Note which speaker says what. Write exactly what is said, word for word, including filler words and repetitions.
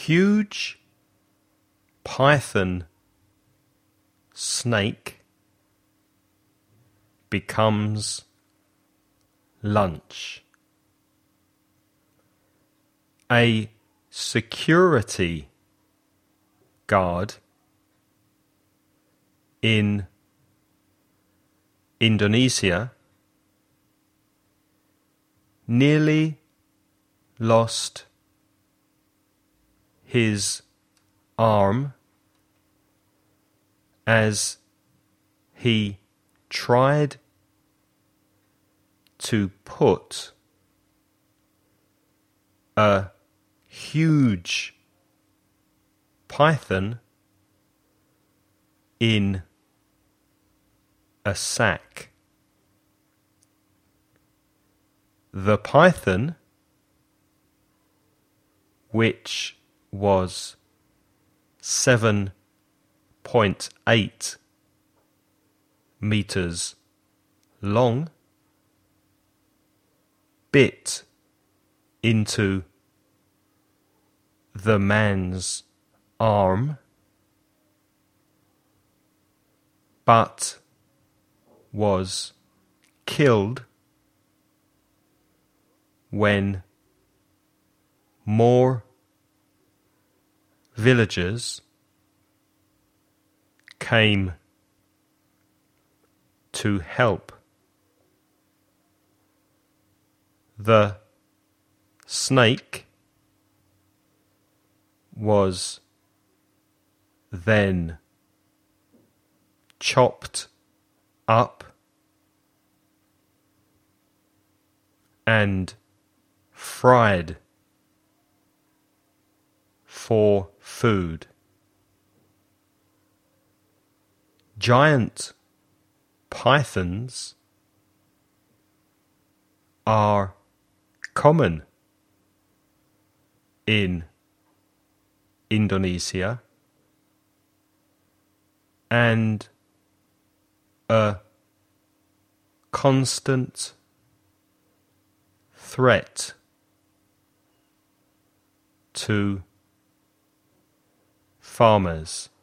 Speaker 1: huge python snake becomes lunch. A security guard in Indonesia nearly lost his arm as he tried to put a huge python in a sack. The python, which was seven point eight meters long, bit into the man's arm, but was killed when more villagers came to help. The snake was then chopped up and fried for food. Giant pythons are common in Indonesia and a constant threat to farmers.